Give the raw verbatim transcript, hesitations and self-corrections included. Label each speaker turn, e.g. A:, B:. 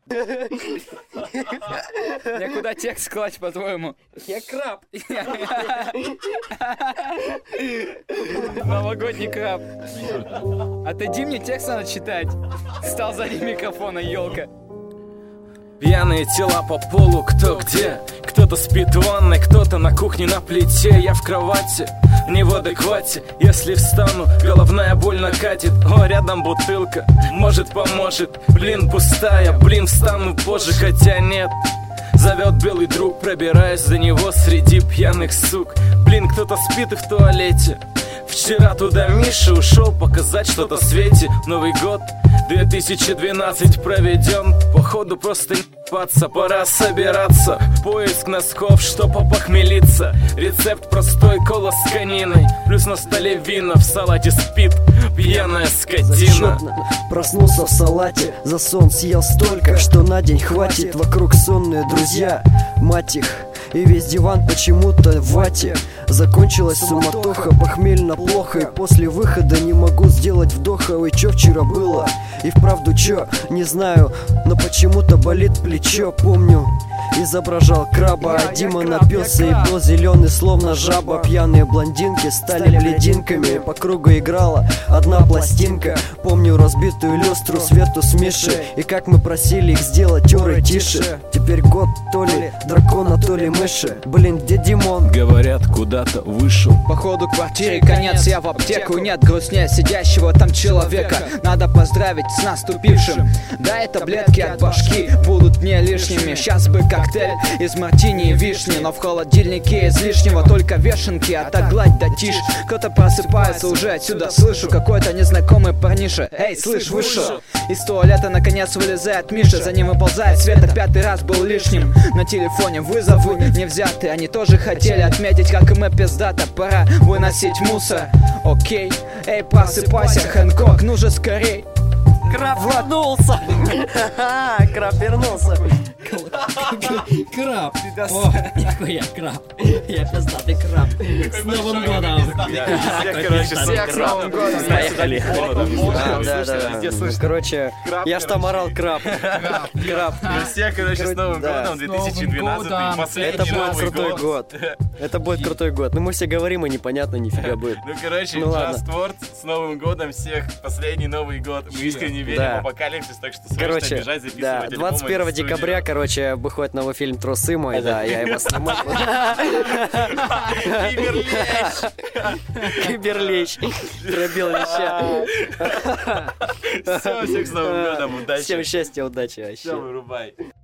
A: Мне куда текст класть, по-твоему?
B: Я краб.
A: Новогодний краб. Отойди, мне текст надо читать. Стал сзади микрофона, елка.
C: Пьяные тела по полу, кто где. Кто-то спит в ванной, кто-то на кухне на плите. Я в кровати, не в адеквате. Если встану, головная боль накатит. О, рядом бутылка, может поможет. Блин, пустая, блин, встану позже, хотя нет. Зовет белый друг, пробираюсь за него среди пьяных сук. Блин, кто-то спит и в туалете. Вчера туда Миша ушел показать что-то Свете. Новый год две тысячи двенадцать проведен. Походу просто не ебаться, пора собираться. Поиск носков, чтоб опохмелиться. Рецепт простой, кола с кониной. Плюс на столе вина, в салате спит пьяная скотина.
B: Зачетно проснулся в салате. За сон съел столько, что на день хватит. Вокруг сонные друзья, мать их. И весь диван почему-то в вате. Закончилась суматоха, похмельно плохо. И после выхода не могу сделать вдоха. Ой, чё вчера было? И вправду чё? Не знаю, но почему-то болит плечо. Помню, изображал краба, а Дима напился и был зеленый, словно жаба. Пьяные блондинки стали блединками. По кругу играла одна пластинка. Помню разбитую люстру, Свету с Мишей. И как мы просили их сделать тёры тише. Теперь год то ли дракона, то ли мыши. Блин, где Димон?
C: Говорят, куда-то вышел.
A: Походу квартире конец, я в аптеку. Нет грустнее сидящего там человека. Надо поздравить с наступившим. Дай таблетки от башки будут не лишними. Сейчас бы коктейль из мартини и вишни. Но в холодильнике излишнего только вешенки. А так гладь да тишь. Кто-то просыпается, уже отсюда слышу. Какой-то незнакомый парниша. Эй, слышь, вышел. Из туалета наконец вылезает Миша. За ним выползает Света, пятый раз был лишним. На телефоне вызовы не взяты. Они тоже хотели отметить, как и мы, пиздата. Пора выносить мусор. Окей, эй, просыпайся, Хэнкок, ну же скорей.
B: Краб вернулся! Краб вернулся!
D: Краб! О, нихуя, краб! Я пиздатый краб! С Новым годом!
A: Всех с Новым годом!
C: Поехали!
B: Да, да, да. Короче, я ж там орал краб. Краб.
E: Всех, короче, с Новым годом, две тысячи двенадцатый, последний
B: Это будет
E: Новый
B: крутой
E: год.
B: год. Это будет крутой год. Ну мы все говорим, и непонятно нифига будет.
E: Ну, короче,
B: Ну, ладно.
E: Just Word, с Новым годом всех, последний Новый год. Мы искренне верим
B: Да.
E: в апокалипсис, так что срочно
B: Короче,
E: бежать, записывать
B: да,
E: альбом
B: двадцать первого
E: и студию.
B: декабря, короче, выходит новый фильм «Трусы мой», да, я его снимаю.
E: Киберлещ!
B: Киберлещ. Пробил леща.
E: Все, всех с Новым годом, удачи!
B: Всем счастья, удачи вообще.
E: Все, вырубай.